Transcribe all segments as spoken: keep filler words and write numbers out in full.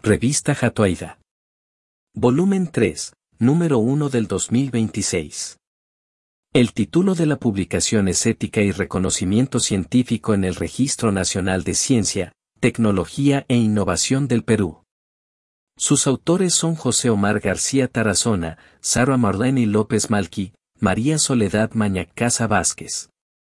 Revista Jatoaida. Volumen tres, número uno del dos mil veintiséis. El título de la publicación es Ética y Reconocimiento Científico en el Registro Nacional de Ciencia, Tecnología e Innovación del Perú. Sus autores son José Omar García Tarazona, Sara Marlene López Malqui, María Soledad Mañacasa Vázquez.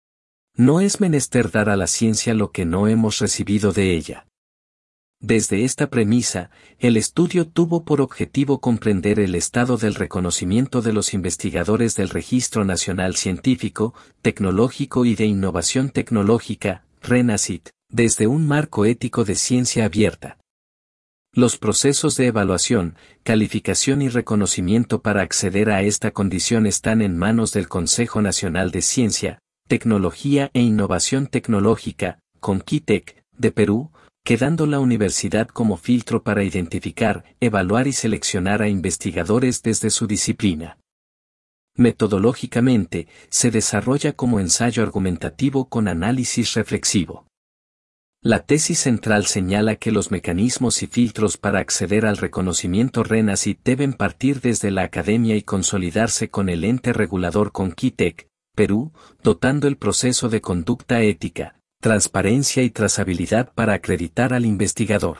No es menester dar a la ciencia lo que no hemos recibido de ella. Desde esta premisa, el estudio tuvo por objetivo comprender el estado del reconocimiento de los investigadores del Registro Nacional Científico, Tecnológico y de Innovación Tecnológica, RENACIT, desde un marco ético de ciencia abierta. Los procesos de evaluación, calificación y reconocimiento para acceder a esta condición están en manos del Consejo Nacional de Ciencia, Tecnología e Innovación Tecnológica, CONCITEC, de Perú, quedando la universidad como filtro para identificar, evaluar y seleccionar a investigadores desde su disciplina. Metodológicamente, se desarrolla como ensayo argumentativo con análisis reflexivo. La tesis central señala que los mecanismos y filtros para acceder al reconocimiento RENACIT deben partir desde la academia y consolidarse con el ente regulador CONCITEC, Perú, dotando el proceso de conducta ética, transparencia y trazabilidad para acreditar al investigador.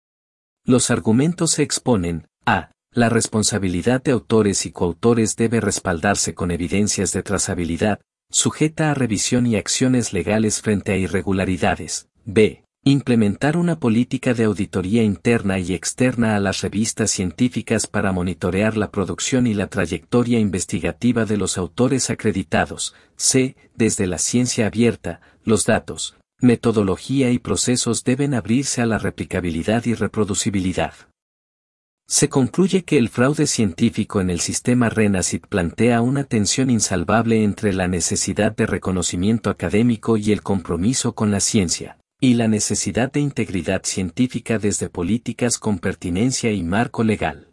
Los argumentos se exponen: a. La responsabilidad de autores y coautores debe respaldarse con evidencias de trazabilidad, sujeta a revisión y acciones legales frente a irregularidades. B. Implementar una política de auditoría interna y externa a las revistas científicas para monitorear la producción y la trayectoria investigativa de los autores acreditados. C. Desde la ciencia abierta, los datos, metodología y procesos deben abrirse a la replicabilidad y reproducibilidad. Se concluye que el fraude científico en el sistema RENACIT plantea una tensión insalvable entre la necesidad de reconocimiento académico y el compromiso con la ciencia, y la necesidad de integridad científica desde políticas con pertinencia y marco legal.